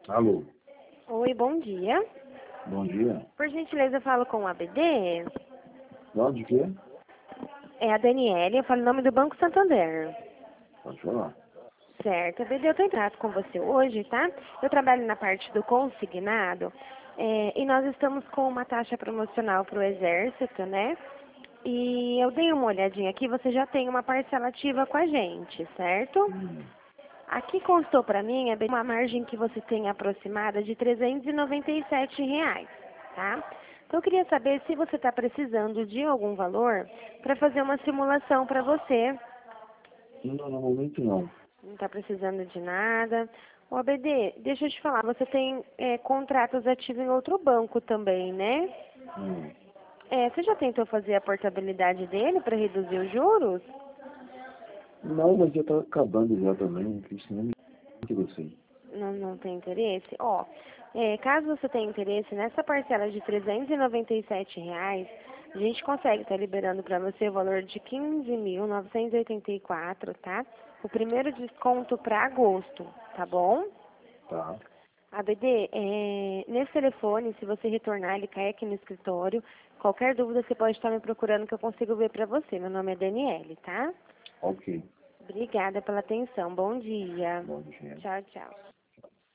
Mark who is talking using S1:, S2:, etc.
S1: Alô,
S2: Oi, bom dia.
S1: bom dia.
S2: Por gentileza, eu falo com o ABD.
S1: Não, de quê?
S2: É a Daniele, eu falo em nome do Banco Santander.
S1: Pode falar.
S2: Certo, ABD, eu estou em contato com você hoje, tá? Eu trabalho na parte do consignado e nós estamos com uma taxa promocional para o Exército, né? E eu dei uma olhadinha aqui, você já tem uma parcela ativa com a gente, certo?
S1: Hum.
S2: Aqui constou para mim uma margem que você tem aproximada de R$ 397, tá? Então eu queria saber se você está precisando de algum valor para fazer uma simulação para você.
S1: Não, no momento não.
S2: Não está precisando de nada. O ABD, deixa eu te falar, você tem contratos ativos em outro banco também, né?
S1: Hum.
S2: Você já tentou fazer a portabilidade dele para reduzir os juros?
S1: Não, mas já tá acabando já também, que isso não me interessei.
S2: Não tem interesse? Ó, caso você tenha interesse nessa parcela de R$ 397, a gente consegue estar liberando para você o valor de 15.984, tá? O primeiro desconto para agosto, tá bom?
S1: Tá,
S2: ABD, nesse telefone, se você retornar, ele cai aqui no escritório. Qualquer dúvida, você pode estar me procurando que eu consigo ver para você. Meu nome é Daniele, tá?
S1: ok.
S2: Obrigada pela atenção. Bom dia.
S1: Bom dia.
S2: Tchau, tchau.